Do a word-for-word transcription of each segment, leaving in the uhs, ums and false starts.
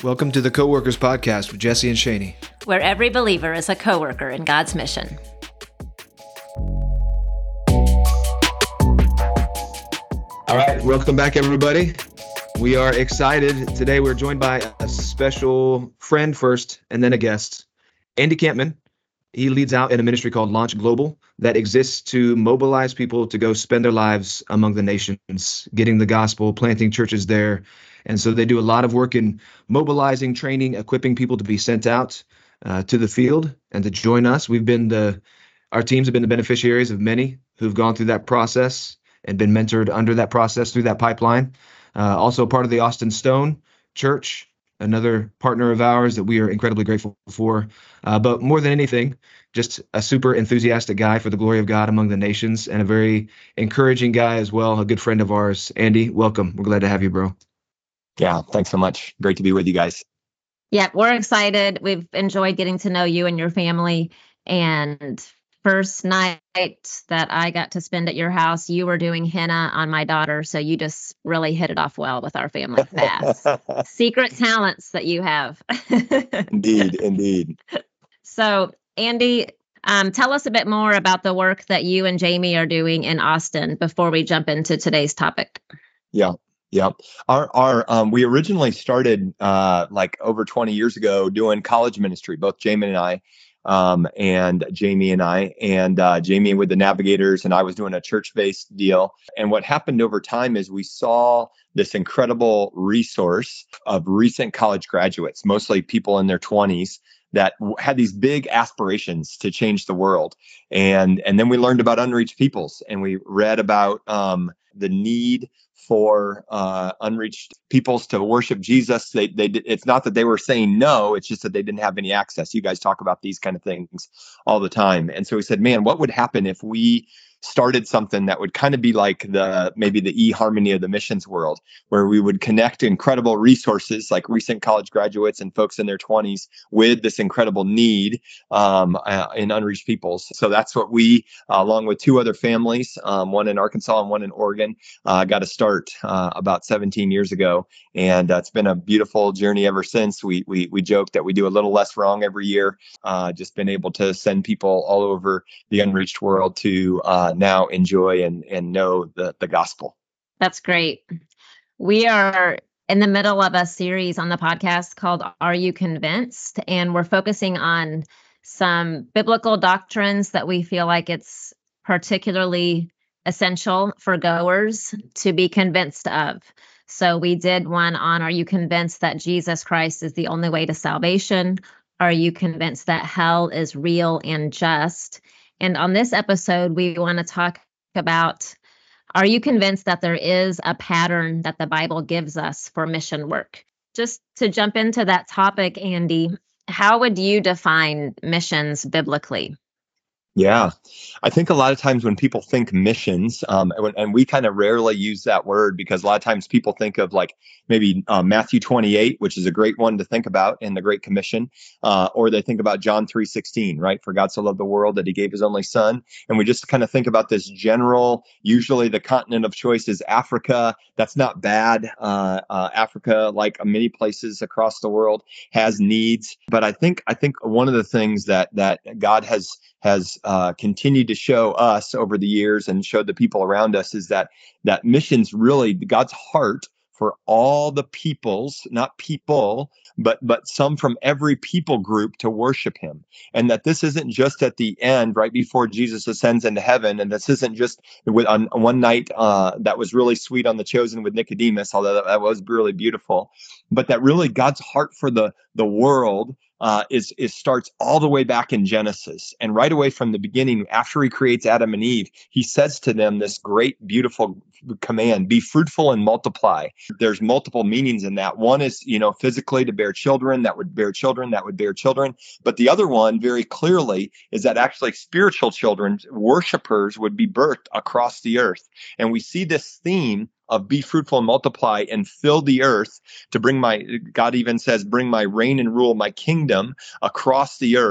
Welcome to the Co-Workers Podcast with Jesse and Shani, where every believer is a co-worker in God's mission. All right, welcome back, everybody. We are excited. Today we're joined by a special friend first and then a guest, Andy Campman. He leads out in a ministry called Launch Global that exists to mobilize people to go spend their lives among the nations, getting the gospel, planting churches there. And so they do a lot of work in mobilizing, training, equipping people to be sent out uh, to the field and to join us. We've been the, our teams have been the beneficiaries of many who've gone through that process and been mentored under that process through that pipeline. Uh, also part of the Austin Stone Church, another partner of ours that we are incredibly grateful for. Uh, but more than anything, just a super enthusiastic guy for the glory of God among the nations and a very encouraging guy as well, a good friend of ours. Andy, welcome. We're glad to have you, bro. Yeah, thanks so much. Great to be with you guys. Yeah, we're excited. We've enjoyed getting to know you and your family. And first night that I got to spend at your house, you were doing henna on my daughter. So you just really hit it off well with our family fast. Secret talents that you have. Indeed, indeed. So, Andy, um, tell us a bit more about the work that you and Jamie are doing in Austin before we jump into today's topic. Yeah. Yeah. Our, our, um, we originally started, uh, like over twenty years ago doing college ministry, both Jamie and I, um, and Jamie and I, and, uh, Jamie with the Navigators, and I was doing a church-based deal. And what happened over time is we saw this incredible resource of recent college graduates, mostly people in their twenties, that w- had these big aspirations to change the world. And, and then we learned about unreached peoples, and we read about, um, the need for uh, unreached peoples to worship Jesus. They, they, it's not that they were saying no, it's just that they didn't have any access. You guys talk about these kind of things all the time. And so we said, man, what would happen if we started something that would kind of be like the, maybe the eHarmony of the missions world, where we would connect incredible resources like recent college graduates and folks in their twenties with this incredible need um, uh, in unreached peoples. So that's what we, uh, along with two other families, um, one in Arkansas and one in Oregon, uh, got to start uh, about seventeen years ago. And uh, it's been a beautiful journey ever since. We, we, we joke that we do a little less wrong every year, uh, just been able to send people all over the unreached world to uh, now enjoy and, and know the, the gospel. That's great. We are in the middle of a series on the podcast called Are You Convinced? And we're focusing on some biblical doctrines that we feel like it's particularly essential for goers to be convinced of. So we did one on, are you convinced that Jesus Christ is the only way to salvation? Are you convinced that hell is real and just? And on this episode, we want to talk about, are you convinced that there is a pattern that the Bible gives us for mission work? Just to jump into that topic, Andy, how would you define missions biblically? Yeah, I think a lot of times when people think missions, um, and, and we kind of rarely use that word because a lot of times people think of like maybe uh, Matthew twenty-eight, which is a great one to think about in the Great Commission, uh, or they think about John three sixteen, right? For God so loved the world that he gave his only son. And we just kind of think about this general, usually the continent of choice is Africa. That's not bad. Uh, uh, Africa, like many places across the world, has needs. But I think I think one of the things that that God has has uh, continued to show us over the years and showed the people around us is that that missions really God's heart for all the peoples, not people, but but some from every people group to worship him. And that this isn't just at the end, right before Jesus ascends into heaven. And this isn't just with on one night uh, that was really sweet on The Chosen with Nicodemus, although that, that was really beautiful. But that really God's heart for the, the world Uh, is is starts all the way back in Genesis. And right away from the beginning, after he creates Adam and Eve, he says to them this great, beautiful command, be fruitful and multiply. There's multiple meanings in that. One is, you know, physically to bear children, that would bear children, that would bear children. But the other one very clearly is that actually spiritual children, worshipers, would be birthed across the earth. And we see this theme of be fruitful and multiply and fill the earth to bring my, God even says, bring my reign and rule, my kingdom across the earth.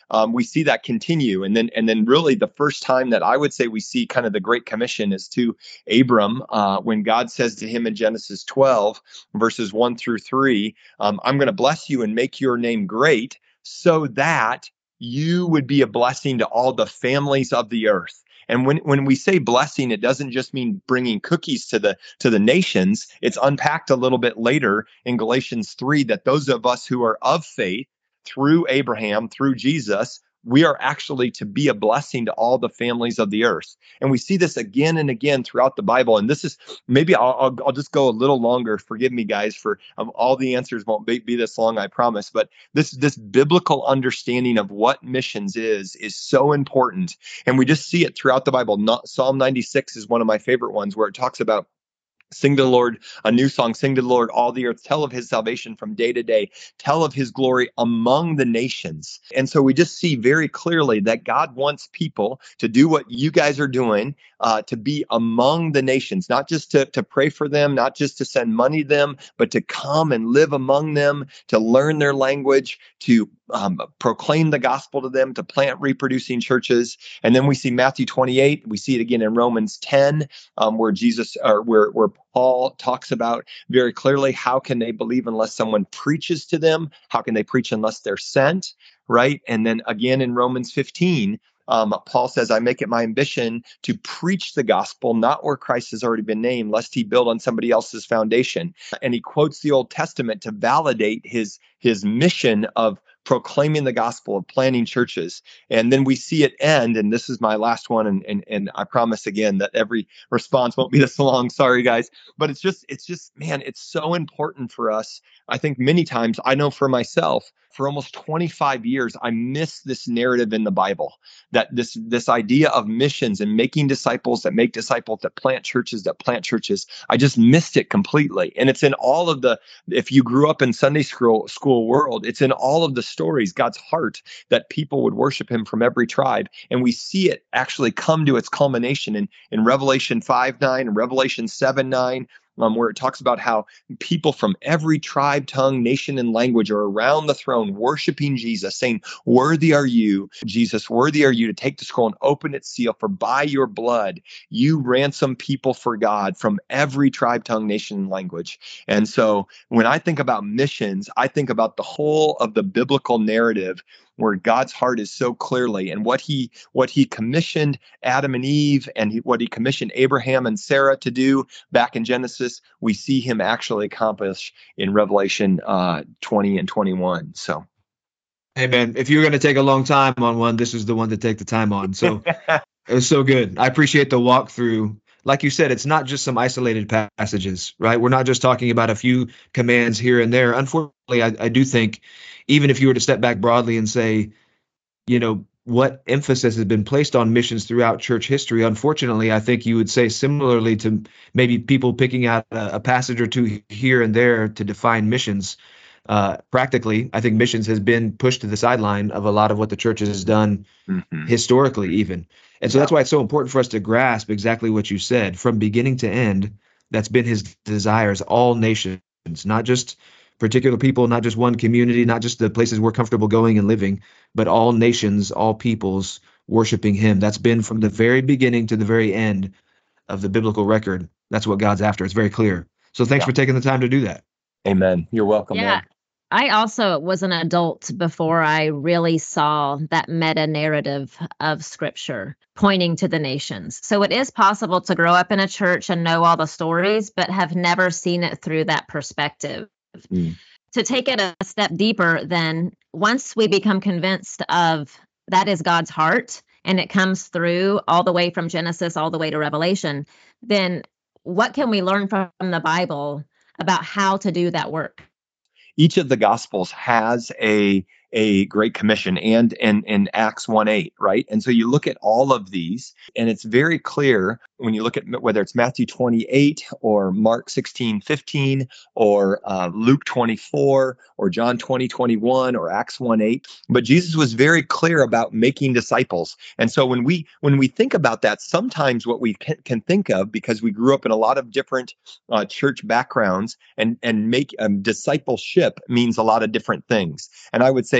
um, we see that continue. And then, and then really the first time that I would say we see kind of the Great Commission is to Abram, uh, when God says to him in Genesis twelve, verses one through three, um, I'm going to bless you and make your name great so that you would be a blessing to all the families of the earth. And when, when we say blessing, it doesn't just mean bringing cookies to the to the nations. It's unpacked a little bit later in Galatians three that those of us who are of faith through Abraham, through Jesus, we are actually to be a blessing to all the families of the earth. And we see this again and again throughout the Bible. And this is, maybe I'll, I'll, I'll just go a little longer. Forgive me, guys, for um, all the answers won't be, be this long, I promise. But this, this biblical understanding of what missions is, is so important. And we just see it throughout the Bible. Not, Psalm ninety-six is one of my favorite ones where it talks about sing to the Lord a new song, sing to the Lord all the earth, tell of his salvation from day to day, tell of his glory among the nations. And so we just see very clearly that God wants people to do what you guys are doing, uh, to be among the nations, not just to, to pray for them, not just to send money to them, but to come and live among them, to learn their language, to um, proclaim the gospel to them, to plant reproducing churches. And then we see Matthew twenty-eight. We see it again in Romans ten, um, where Jesus, or where, where Paul talks about very clearly, how can they believe unless someone preaches to them? How can they preach unless they're sent, right? And then again in Romans fifteen, um, Paul says, I make it my ambition to preach the gospel, not where Christ has already been named, lest he build on somebody else's foundation. And he quotes the Old Testament to validate his, his mission of proclaiming the gospel, of planting churches. And then we see it end, and this is my last one, and, and and I promise again that every response won't be this long. Sorry, guys. But it's just, it's just, man, it's so important for us. I think many times, I know for myself, for almost twenty-five years, I missed this narrative in the Bible, that this, this idea of missions and making disciples that make disciples, that plant churches, that plant churches. I just missed it completely. And it's in all of the, if you grew up in Sunday school, school world, it's in all of the stories, God's heart, that people would worship him from every tribe. And we see it actually come to its culmination in, in Revelation five nine and Revelation seven nine, um, where it talks about how people from every tribe, tongue, nation, and language are around the throne worshiping Jesus, saying, worthy are you, Jesus, worthy are you to take the scroll and open its seal, for by your blood you ransom people for God from every tribe, tongue, nation, and language. And so when I think about missions, I think about the whole of the biblical narrative where God's heart is so clearly, and what he what he commissioned Adam and Eve, and he, what he commissioned Abraham and Sarah to do back in Genesis, we see him actually accomplish in Revelation uh, twenty and twenty-one. So, Hey man, if you're going to take a long time on one, this is the one to take the time on. So it was so good. I appreciate the walkthrough. Like you said, it's not just some isolated passages, right? We're not just talking about a few commands here and there. Unfortunately, I, I do think even if you were to step back broadly and say, you know, what emphasis has been placed on missions throughout church history, unfortunately, I think you would say similarly to maybe people picking out a, a passage or two here and there to define missions. Uh, practically, I think missions has been pushed to the sideline of a lot of what the church has done mm-hmm. historically even. And so yeah. that's why it's so important for us to grasp exactly what you said from beginning to end. That's been his desires, all nations, not just particular people, not just one community, not just the places we're comfortable going and living, but all nations, all peoples worshiping him. That's been from the very beginning to the very end of the biblical record. That's what God's after. It's very clear. So thanks yeah. for taking the time to do that. Amen. You're welcome. Yeah. Man. I also was an adult before I really saw that meta narrative of scripture pointing to the nations. So it is possible to grow up in a church and know all the stories, but have never seen it through that perspective. Mm. To take it a step deeper, then once we become convinced of that is God's heart and it comes through all the way from Genesis all the way to Revelation, then what can we learn from the Bible about how to do that work? Each of the Gospels has a a Great Commission, and in in Acts one eight, right? And so you look at all of these, and it's very clear when you look at whether it's Matthew twenty-eight or Mark sixteen fifteen or uh, Luke twenty-four or John twenty twenty-one or Acts one eight. But Jesus was very clear about making disciples. And so when we when we think about that, sometimes what we can, can think of, because we grew up in a lot of different uh, church backgrounds, and and make um, discipleship means a lot of different things. And I would say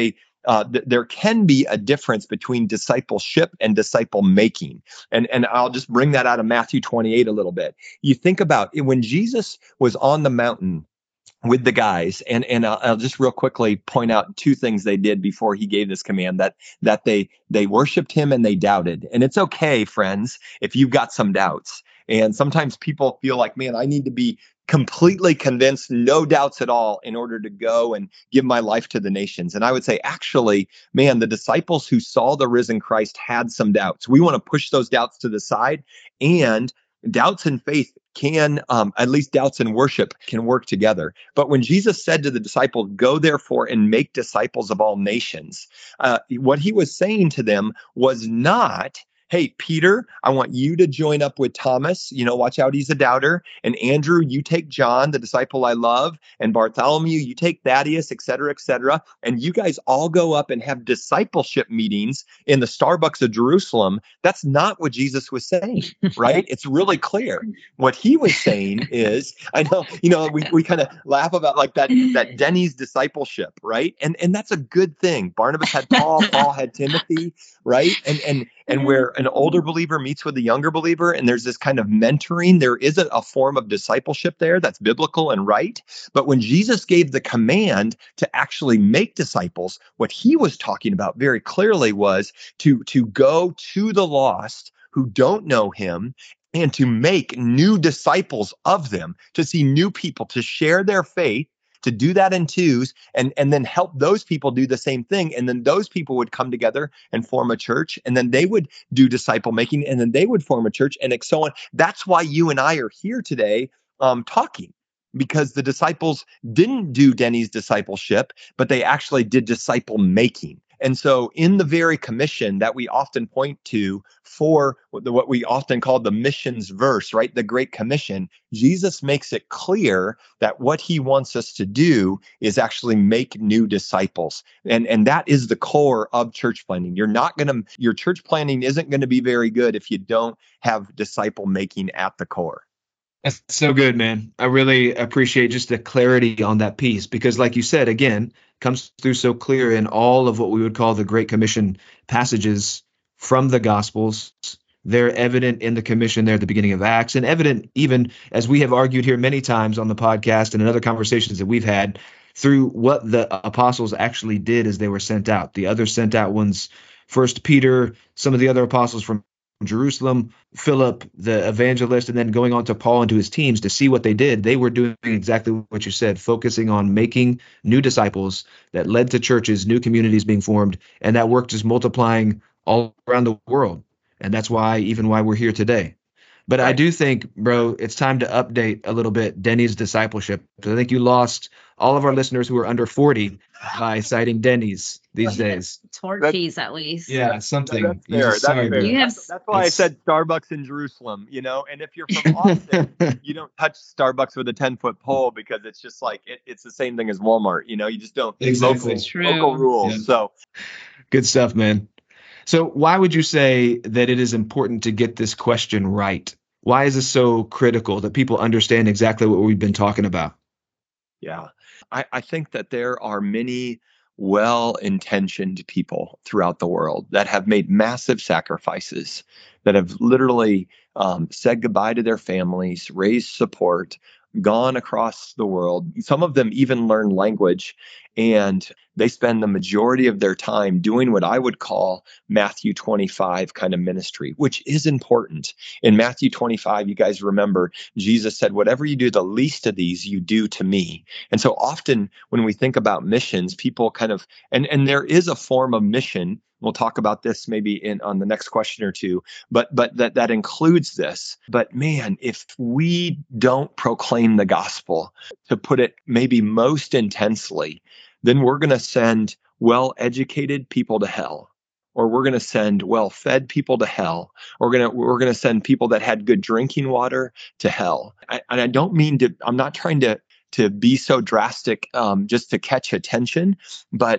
uh, th- there can be a difference between discipleship and disciple making. And, and I'll just bring that out of Matthew twenty-eight a little bit. You think about it, when Jesus was on the mountain with the guys, and and I'll, I'll just real quickly point out two things they did before he gave this command, that that they they worshiped him and they doubted. And it's okay, friends, if you've got some doubts. And sometimes people feel like, man, I need to be completely convinced, no doubts at all, in order to go and give my life to the nations. And I would say, actually, man, the disciples who saw the risen Christ had some doubts. We want to push those doubts to the side, and doubts and faith can, um, at least doubts and worship can work together. But when Jesus said to the disciples, go therefore and make disciples of all nations, uh, what he was saying to them was not, hey, Peter, I want you to join up with Thomas. You know, watch out, he's a doubter. And Andrew, you take John, the disciple I love. And Bartholomew, you take Thaddeus, et cetera, et cetera. And you guys all go up and have discipleship meetings in the Starbucks of Jerusalem. That's not what Jesus was saying, right? It's really clear. What he was saying is, I know, you know, we, we kind of laugh about like that, that Denny's discipleship, right? And, and that's a good thing. Barnabas had Paul, Paul had Timothy, right? And, and, and where an older believer meets with a younger believer, and there's this kind of mentoring, there is a, a form of discipleship there that's biblical and right. But when Jesus gave the command to actually make disciples, what he was talking about very clearly was to, to go to the lost who don't know him and to make new disciples of them, to see new people, to share their faith, to do that in twos, and, and then help those people do the same thing. And then those people would come together and form a church, and then they would do disciple making, and then they would form a church, and so on. That's why you and I are here today um, talking, because the disciples didn't do Denny's discipleship, but they actually did disciple making. And so in the very commission that we often point to for what we often call the missions verse, right? The Great Commission, Jesus makes it clear that what he wants us to do is actually make new disciples. And, and that is the core of church planting. You're not going to, your church planting isn't going to be very good if you don't have disciple making at the core. That's so good, man. I really appreciate just the clarity on that piece, because like you said, again, comes through so clear in all of what we would call the Great Commission passages from the Gospels. They're evident in the commission there at the beginning of Acts, and evident even, as we have argued here many times on the podcast and in other conversations that we've had, through what the apostles actually did as they were sent out. The other sent out ones, First Peter, some of the other apostles from Jerusalem, Philip, the evangelist, and then going on to Paul and to his teams to see what they did. They were doing exactly what you said, focusing on making new disciples that led to churches, new communities being formed, and that work just multiplying all around the world. And that's why, even why we're here today. But right. I do think, bro, it's time to update a little bit Denny's discipleship. I think you lost all of our listeners who are under forty by citing Denny's these days. Torchies, at least. Yeah, something. That's fair. That's, sorry, fair. You have, that's, that's why I said Starbucks in Jerusalem, you know, and if you're from Austin, you don't touch Starbucks with a ten foot pole, because it's just like, it, it's the same thing as Walmart. You know, you just don't, exactly. local, local rules. Yeah. So good stuff, man. So why would you say that it is important to get this question right? Why is this so critical that people understand exactly what we've been talking about? Yeah, I, I think that there are many well-intentioned people throughout the world that have made massive sacrifices, that have literally um, said goodbye to their families, raised support, gone across the world. Some of them even learn language, and they spend the majority of their time doing what I would call Matthew twenty-five kind of ministry, which is important. In Matthew twenty-five, you guys remember, Jesus said, whatever you do, the least of these, you do to me. And so often when we think about missions, people kind of, and, and there is a form of mission. We'll talk about this maybe in on the next question or two, but but that, that includes this. But man, if we don't proclaim the gospel, to put it maybe most intensely, then we're going to send well-educated people to hell, or we're going to send well-fed people to hell, or we're going to we're going to send people that had good drinking water to hell. I, and I don't mean to. I'm not trying to to be so drastic um, just to catch attention, but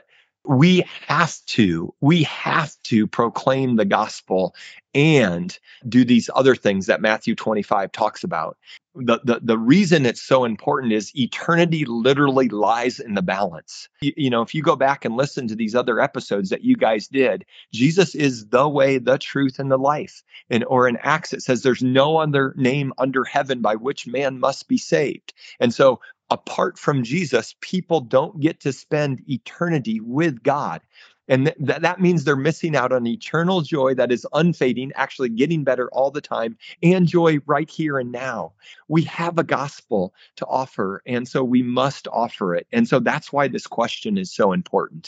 We have to, we have to proclaim the gospel and do these other things that Matthew twenty-five talks about. The, the, the reason it's so important is eternity literally lies in the balance. You, you know, if you go back and listen to these other episodes that you guys did, Jesus is the way, the truth, and the life. And or in Acts, it says there's no other name under heaven by which man must be saved. And so apart from Jesus, people don't get to spend eternity with God. And th- that means they're missing out on eternal joy that is unfading, actually getting better all the time, and joy right here and now. We have a gospel to offer, and so we must offer it. And so that's why this question is so important.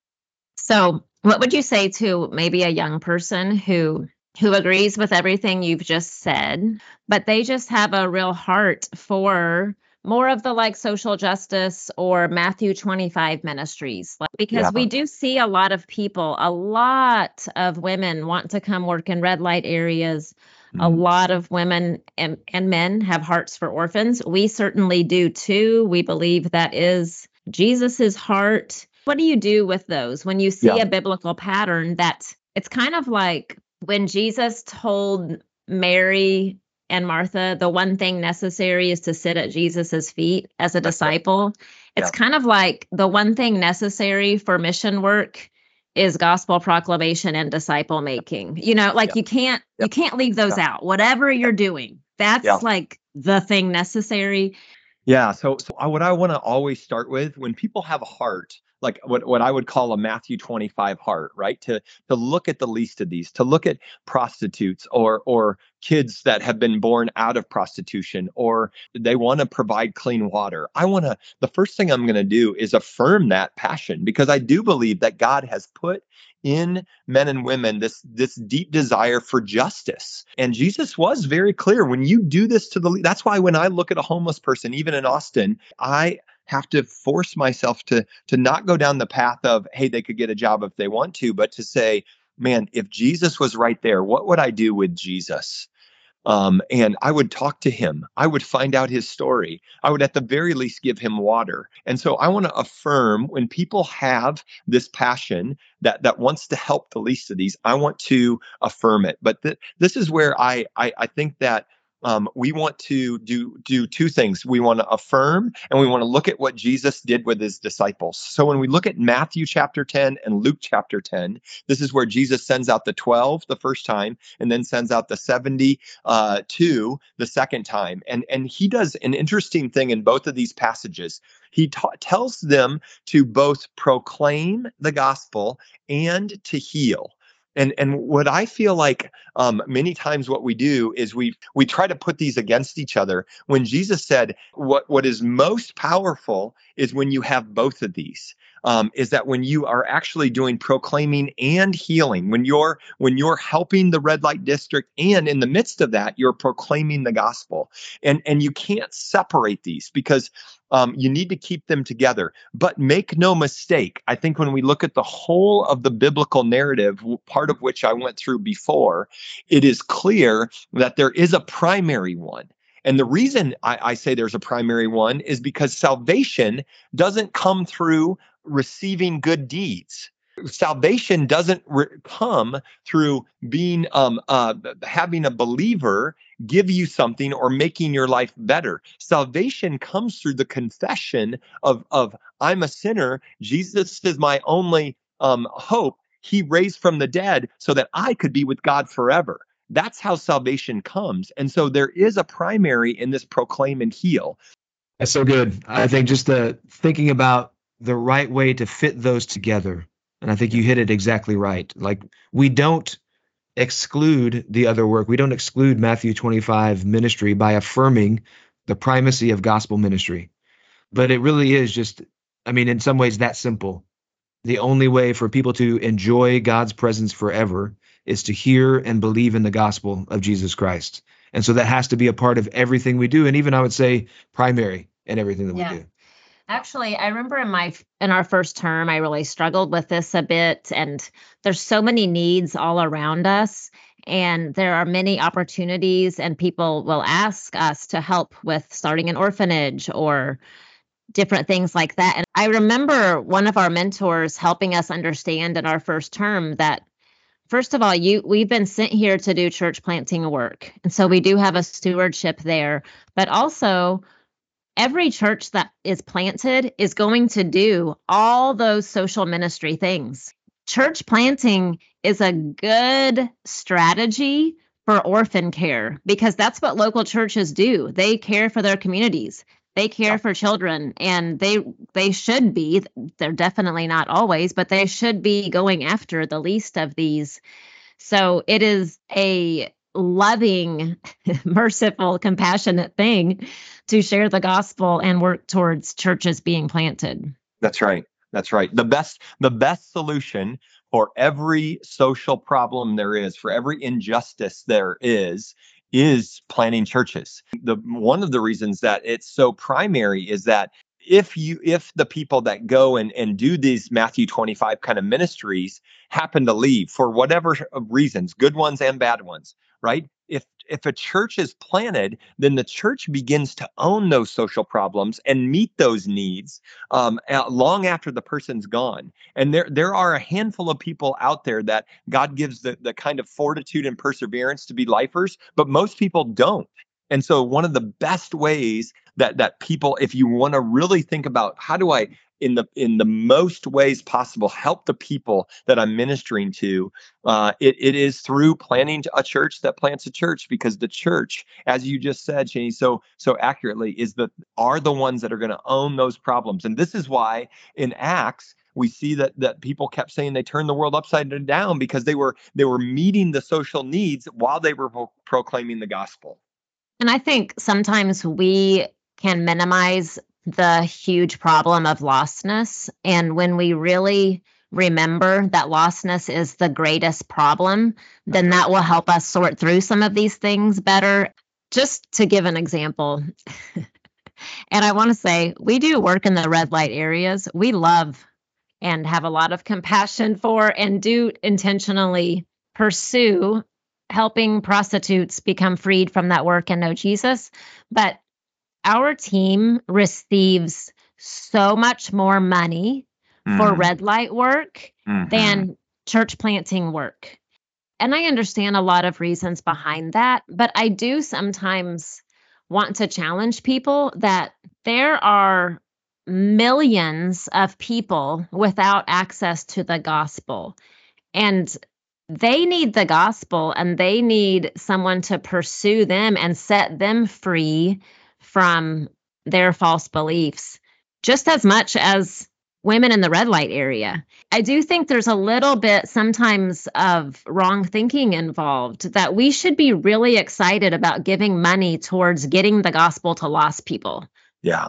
So what would you say to maybe a young person who who agrees with everything you've just said, but they just have a real heart for more of the like social justice or Matthew twenty-five ministries? Like, because Yeah. we do see a lot of people, a lot of women want to come work in red light areas. A Mhm. lot of women and, and men have hearts for orphans. We certainly do too. We believe that is Jesus's heart. What do you do with those when you see Yeah. a biblical pattern that it's kind of like when Jesus told Mary and Martha, the one thing necessary is to sit at Jesus's feet as a disciple. It's Yeah. kind of like the one thing necessary for mission work is gospel proclamation and disciple making. You know, like Yeah. you can't Yeah. you can't leave those Yeah. out. Whatever you're doing, that's Yeah. like the thing necessary. Yeah. So, so I, what I want to always start with when people have a heart, like what, what I would call a Matthew twenty-five heart, right? To to look at the least of these, to look at prostitutes or or kids that have been born out of prostitution, or they want to provide clean water. I want to, the first thing I'm going to do is affirm that passion, because I do believe that God has put in men and women this this deep desire for justice. And Jesus was very clear, when you do this to the, that's why when I look at a homeless person, even in Austin, I have to force myself to to not go down the path of, hey, they could get a job if they want to, but to say, man, if Jesus was right there, what would I do with Jesus? Um, and I would talk to him. I would find out his story. I would at the very least give him water. And so I want to affirm, when people have this passion that that wants to help the least of these, I want to affirm it. But th- this is where I, I I think that um, we want to do do two things. We want to affirm, and we want to look at what Jesus did with his disciples. So when we look at Matthew chapter ten and Luke chapter ten, this is where Jesus sends out the twelve the first time, and then sends out the seventy uh, two the second time. And, and he does an interesting thing in both of these passages. He ta- tells them to both proclaim the gospel and to heal. And and what I feel like um, many times what we do is we we try to put these against each other. When Jesus said what what is most powerful is when you have both of these. Um, is that when you are actually doing proclaiming and healing, when you're when you're helping the red light district, and in the midst of that, you're proclaiming the gospel. And and you can't separate these, because um, you need to keep them together. But make no mistake, I think when we look at the whole of the biblical narrative, part of which I went through before, it is clear that there is a primary one. And the reason I, I say there's a primary one is because salvation doesn't come through receiving good deeds. Salvation doesn't re- come through being um uh having a believer give you something or making your life better. Salvation comes through the confession of of I'm a sinner. Jesus is my only um hope. He raised from the dead so that I could be with God forever. That's how salvation comes. And so there is a primary in this proclaim and heal. That's so good. I think just the thinking about the right way to fit those together. And I think you hit it exactly right. Like, we don't exclude the other work. We don't exclude Matthew twenty-five ministry by affirming the primacy of gospel ministry. But it really is just, I mean, in some ways that simple. The only way for people to enjoy God's presence forever is to hear and believe in the gospel of Jesus Christ. And so that has to be a part of everything we do. And even I would say primary in everything that Yeah. we do. Actually, I remember in my in our first term, I really struggled with this a bit, and there's so many needs all around us, and there are many opportunities, and people will ask us to help with starting an orphanage or different things like that. And I remember one of our mentors helping us understand in our first term that, first of all, you we've been sent here to do church planting work. And so we do have a stewardship there. But also, every church that is planted is going to do all those social ministry things. Church planting is a good strategy for orphan care because that's what local churches do. They care for their communities. They care for children, and they they should be, they're definitely not always, but they should be going after the least of these. So it is a loving, merciful, compassionate thing to share the gospel and work towards churches being planted. That's right. That's right. The best, the best solution for every social problem there is, for every injustice there is, is planting churches. The one of the reasons that it's so primary is that if you if the people that go and, and do these Matthew twenty-five kind of ministries happen to leave for whatever reasons, good ones and bad ones, right? If if a church is planted, then the church begins to own those social problems and meet those needs um, long after the person's gone. And there there are a handful of people out there that God gives the, the kind of fortitude and perseverance to be lifers, but most people don't. And so one of the best ways that that people, if you want to really think about how do I, in the in the most ways possible, help the people that I'm ministering to, uh, it, it is through planting a church that plants a church, because the church, as you just said, Shani, so so accurately, is the are the ones that are going to own those problems. And this is why in Acts, we see that that people kept saying they turned the world upside down because they were they were meeting the social needs while they were pro- proclaiming the gospel. And I think sometimes we can minimize the huge problem of lostness. And when we really remember that lostness is the greatest problem, then that will help us sort through some of these things better. Just to give an example, and I want to say we do work in the red light areas. We love and have a lot of compassion for and do intentionally pursue helping prostitutes become freed from that work and know Jesus. But our team receives so much more money mm. for red light work mm-hmm. than church planting work. And I understand a lot of reasons behind that, but I do sometimes want to challenge people that there are millions of people without access to the gospel. And they need the gospel, and they need someone to pursue them and set them free from their false beliefs, just as much as women in the red light area. I do think there's a little bit sometimes of wrong thinking involved, that we should be really excited about giving money towards getting the gospel to lost people. Yeah.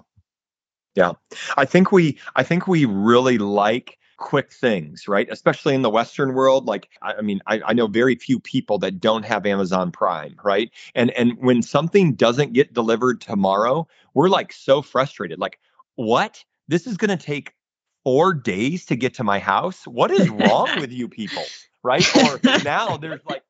Yeah. I think we I think we really like quick things, right? Especially in the Western world. Like, I, I mean, I, I know very few people that don't have Amazon Prime, right? And and when something doesn't get delivered tomorrow, we're like so frustrated. Like, what? This is going to take four days to get to my house? What is wrong with you people, right? Or now there's like,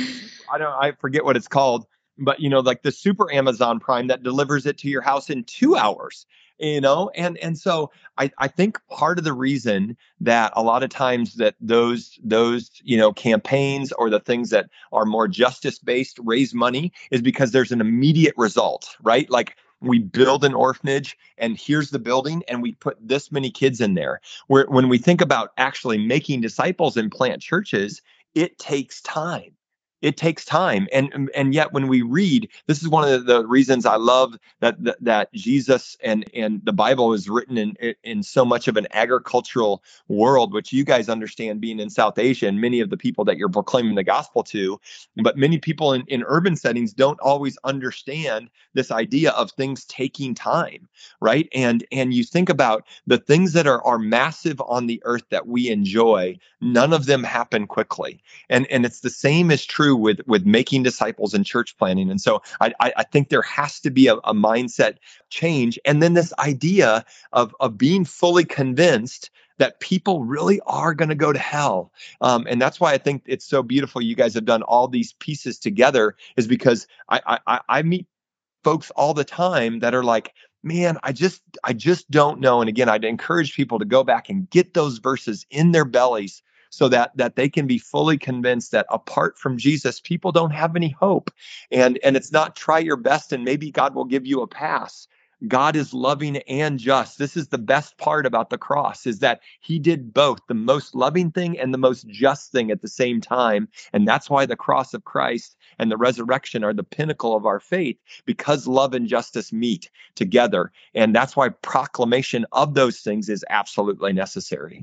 I don't, I forget what it's called, but you know, like the super Amazon Prime that delivers it to your house in two hours. You know, and and so I, I think part of the reason that a lot of times that those those, you know, campaigns or the things that are more justice based raise money is because there's an immediate result, right? Like we build an orphanage and here's the building and we put this many kids in there. Where when we think about actually making disciples and plant churches, it takes time. It takes time. And and yet when we read, this is one of the, the reasons I love that, that that Jesus and, and the Bible is written in, in so much of an agricultural world, which you guys understand being in South Asia and many of the people that you're proclaiming the gospel to. But many people in, in urban settings don't always understand this idea of things taking time, right? And and you think about the things that are, are massive on the earth that we enjoy, none of them happen quickly. And, and it's the same is true with with making disciples and church planting. And so I, I think there has to be a, a mindset change. And then this idea of, of being fully convinced that people really are going to go to hell. Um, and that's why I think it's so beautiful you guys have done all these pieces together, is because I I, I meet folks all the time that are like, man, I just, I just don't know. And again, I'd encourage people to go back and get those verses in their bellies so that that they can be fully convinced that apart from Jesus, people don't have any hope. And, and it's not try your best and maybe God will give you a pass. God is loving and just. This is the best part about the cross, is that he did both, the most loving thing and the most just thing at the same time. And that's why the cross of Christ and the resurrection are the pinnacle of our faith, because love and justice meet together. And that's why proclamation of those things is absolutely necessary.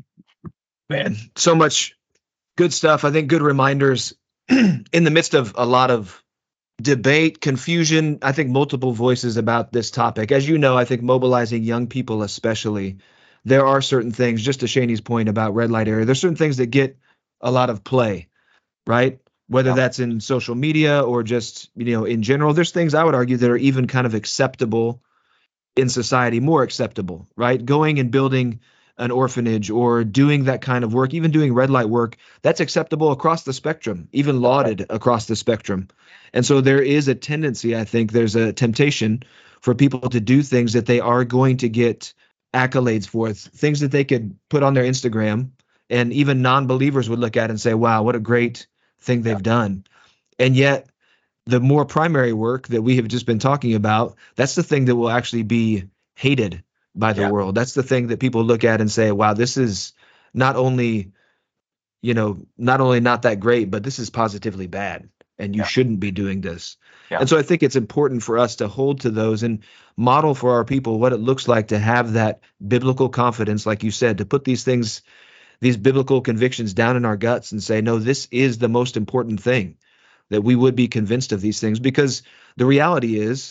Man, so much good stuff. I think good reminders in the midst of a lot of debate, confusion, I think multiple voices about this topic. As you know, I think mobilizing young people especially, there are certain things, just to Shaney's point about red light area, there's certain things that get a lot of play, right? Whether Yeah. that's in social media or just, you know, in general, there's things I would argue that are even kind of acceptable in society, more acceptable, right? Going and building an orphanage or doing that kind of work, even doing red light work, that's acceptable across the spectrum, even lauded across the spectrum. And so there is a tendency, I think there's a temptation for people to do things that they are going to get accolades for, things that they could put on their Instagram and even non-believers would look at and say, wow, what a great thing they've done. And yet the more primary work that we have just been talking about, that's the thing that will actually be hated by the Yeah. world. That's the thing that people look at and say, wow, this is not only, you know, not only not that great, but this is positively bad. And you Yeah. shouldn't be doing this. Yeah. And so I think it's important for us to hold to those and model for our people what it looks like to have that biblical confidence, like you said, to put these things, these biblical convictions down in our guts and say, no, this is the most important thing, that we would be convinced of these things. Because the reality is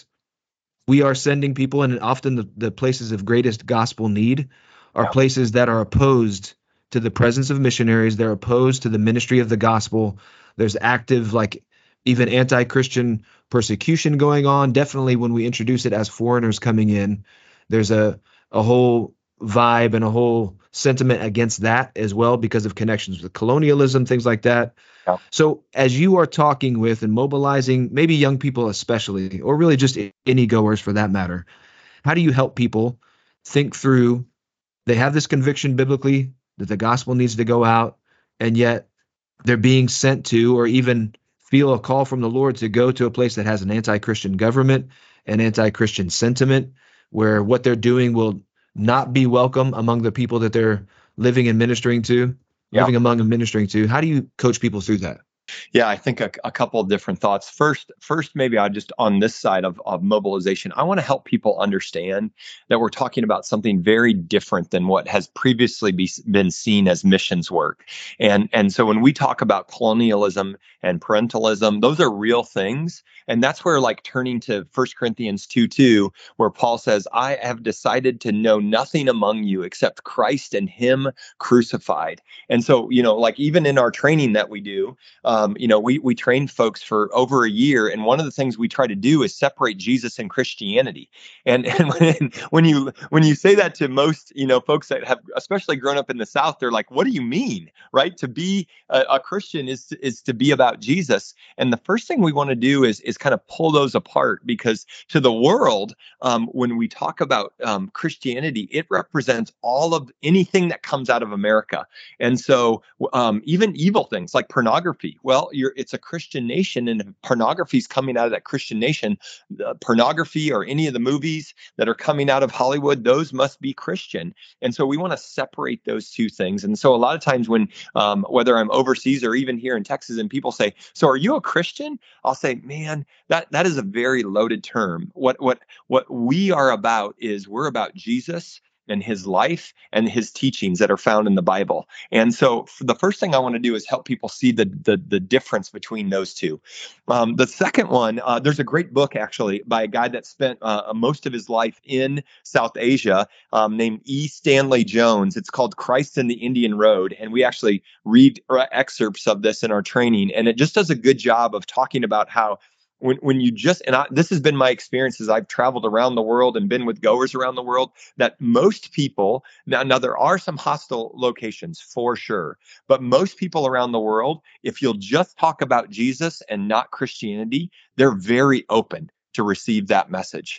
we are sending people, and often the, the places of greatest gospel need are Yeah. places that are opposed to the presence of missionaries. They're opposed to the ministry of the gospel. There's active, like even anti-Christian persecution going on. Definitely when we introduce it as foreigners coming in, there's a, a whole vibe and a whole sentiment against that as well because of connections with colonialism, things like that. Yeah. So as you are talking with and mobilizing maybe young people especially, or really just any goers for that matter, how do you help people think through, they have this conviction biblically that the gospel needs to go out, and yet they're being sent to or even feel a call from the Lord to go to a place that has an anti-Christian government, an anti-Christian sentiment, where what they're doing will not be welcome among the people that they're living and ministering to, Yeah. living among and ministering to. How do you coach people through that? Yeah, I think a, a couple of different thoughts. First, first, maybe I just on this side of, of mobilization, I want to help people understand that we're talking about something very different than what has previously be, been seen as missions work. And, and so when we talk about colonialism and parentalism, those are real things. And that's where, like, turning to First Corinthians two two, where Paul says, I have decided to know nothing among you except Christ and him crucified. And so, you know, like even in our training that we do, um, you know, we we train folks for over a year. And one of the things we try to do is separate Jesus and Christianity. And, and when, when you when you say that to most, you know, folks that have especially grown up in the South, they're like, what do you mean? Right? To be a, a Christian is, is to be about Jesus. And the first thing we want to do is, is kind of pull those apart, because to the world, um, when we talk about um, Christianity, it represents all of anything that comes out of America. And so um, even evil things like pornography, well, you're, it's a Christian nation, and if pornography is coming out of that Christian nation, uh, pornography or any of the movies that are coming out of Hollywood, those must be Christian. And so we want to separate those two things. And so a lot of times when, um, whether I'm overseas or even here in Texas, and people say, so are you a Christian? I'll say, man, that, that is a very loaded term. What, what, what we are about is we're about Jesus and his life and his teachings that are found in the Bible. And so the first thing I want to do is help people see the the, the difference between those two. Um, the second one, uh, there's a great book actually by a guy that spent uh, most of his life in South Asia um, named E. Stanley Jones. It's called Christ and the Indian Road. And we actually read excerpts of this in our training. And it just does a good job of talking about how When when you just, and I, this has been my experience as I've traveled around the world and been with goers around the world, that most people, now, now there are some hostile locations for sure, but most people around the world, if you'll just talk about Jesus and not Christianity, they're very open to receive that message.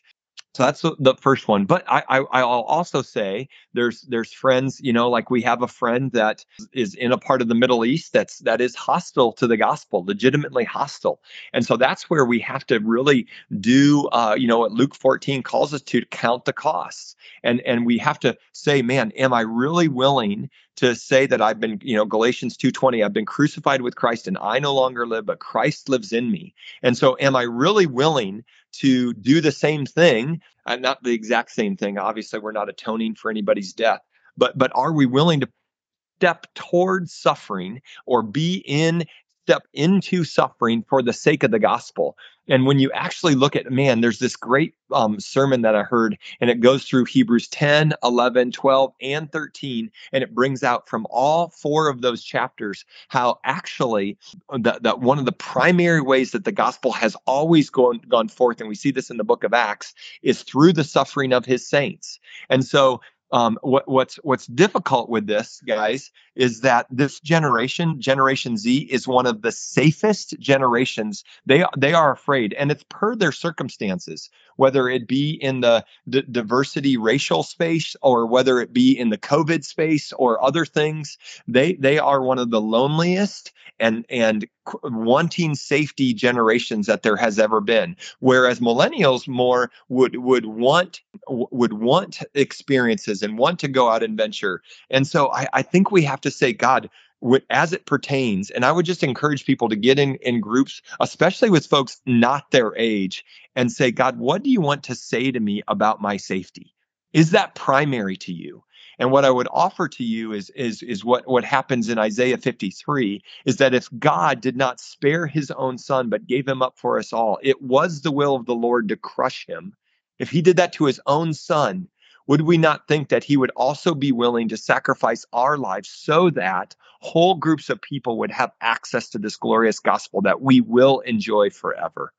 So that's the, the first one. But I, I, I'll also say there's there's friends, you know, like we have a friend that is in a part of the Middle East that's that is hostile to the gospel, legitimately hostile. And so that's where we have to really do, uh, you know, what Luke fourteen calls us to, to count the costs. And and we have to say, man, am I really willing to say that I've been, you know, Galatians two twenty, I've been crucified with Christ and I no longer live, but Christ lives in me. And so am I really willing to do the same thing, and not the exact same thing? Obviously, we're not atoning for anybody's death, but but are we willing to step towards suffering or be in step into suffering for the sake of the gospel? And when you actually look at, man, there's this great um, sermon that I heard, and it goes through Hebrews ten, eleven, twelve, and thirteen, and it brings out from all four of those chapters how actually that, that one of the primary ways that the gospel has always gone, gone forth, and we see this in the book of Acts, is through the suffering of his saints. And so Um, what, what's what's difficult with this, guys, is that this generation, Generation Z, is one of the safest generations. They they are afraid, and it's per their circumstances, whether it be in the, the diversity racial space or whether it be in the COVID space or other things. They they are one of the loneliest and and wanting safety generations that there has ever been. Whereas millennials more would would want would want experiences and want to go out and venture. And so I, I think we have to say, God, as it pertains, and I would just encourage people to get in, in groups, especially with folks not their age, and say, God, what do you want to say to me about my safety? Is that primary to you? And what I would offer to you is, is, is what, what happens in Isaiah fifty-three, is that if God did not spare his own son, but gave him up for us all, it was the will of the Lord to crush him. If he did that to his own son, would we not think that he would also be willing to sacrifice our lives so that whole groups of people would have access to this glorious gospel that we will enjoy forever?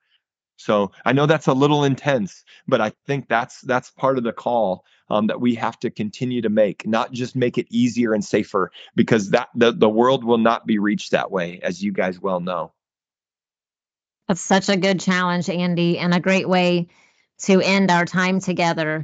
So I know that's a little intense, but I think that's that's part of the call um, that we have to continue to make, not just make it easier and safer, because that the, the world will not be reached that way, as you guys well know. That's such a good challenge, Andy, and a great way to end our time together.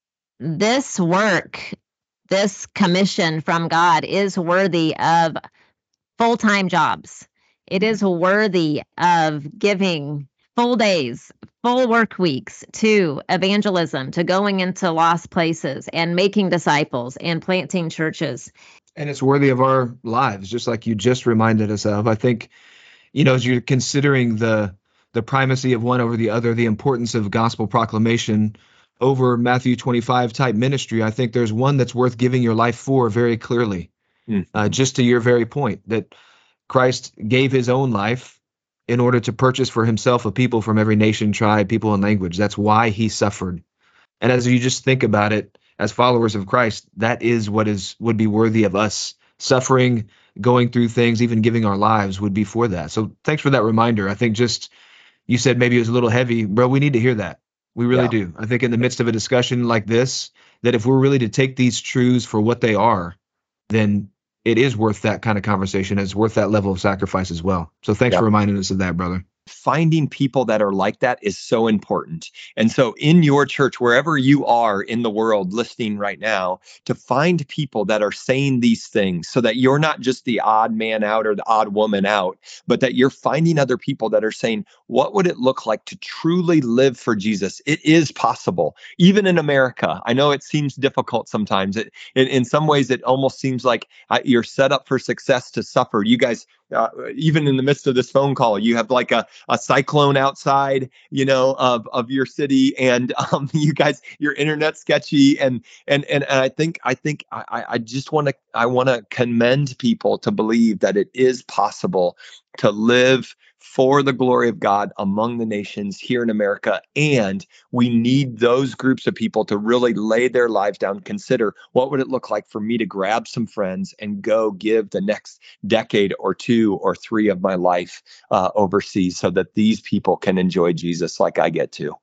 This work, this commission from God is worthy of full-time jobs. It is worthy of giving full days, full work weeks to evangelism, to going into lost places and making disciples and planting churches. And it's worthy of our lives, just like you just reminded us of. I think, you know, as you're considering the the primacy of one over the other, the importance of gospel proclamation over Matthew twenty-five type ministry, I think there's one that's worth giving your life for very clearly. Mm. Uh, just to your very point, that Christ gave his own life in order to purchase for himself a people from every nation, tribe, people, and language. That's why he suffered. And as you just think about it, as followers of Christ, that is what is would be worthy of us. Suffering, going through things, even giving our lives would be for that. So thanks for that reminder. I think just, you said maybe it was a little heavy, bro. We need to hear that. We really yeah. do. I think in the midst of a discussion like this, that if we're really to take these truths for what they are, then it is worth that kind of conversation. It's worth that level of sacrifice as well. So thanks yeah. for reminding us of that, brother. Finding people that are like that is so important. And so in your church, wherever you are in the world listening right now, to find people that are saying these things so that you're not just the odd man out or the odd woman out, but that you're finding other people that are saying, what would it look like to truly live for Jesus? It is possible, even in America. I know it seems difficult sometimes. It, it, in some ways, it almost seems like uh, you're set up for success to suffer. You guys, uh, even in the midst of this phone call, you have like a a cyclone outside, you know, of, of your city, and um, you guys, your internet's sketchy, and and and, and I think I think I, I just want to I want to commend people to believe that it is possible to live for the glory of God among the nations here in America. And we need those groups of people to really lay their lives down, consider what would it look like for me to grab some friends and go give the next decade or two or three of my life uh, overseas so that these people can enjoy Jesus like I get to.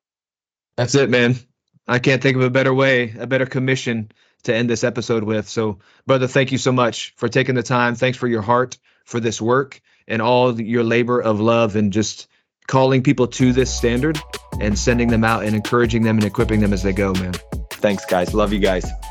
That's it, man. I can't think of a better way, a better commission to end this episode with. So, brother, thank you so much for taking the time. Thanks for your heart for this work and all your labor of love and just calling people to this standard. and sending them out and encouraging them and equipping them as they go, man. Thanks, guys. Love you guys.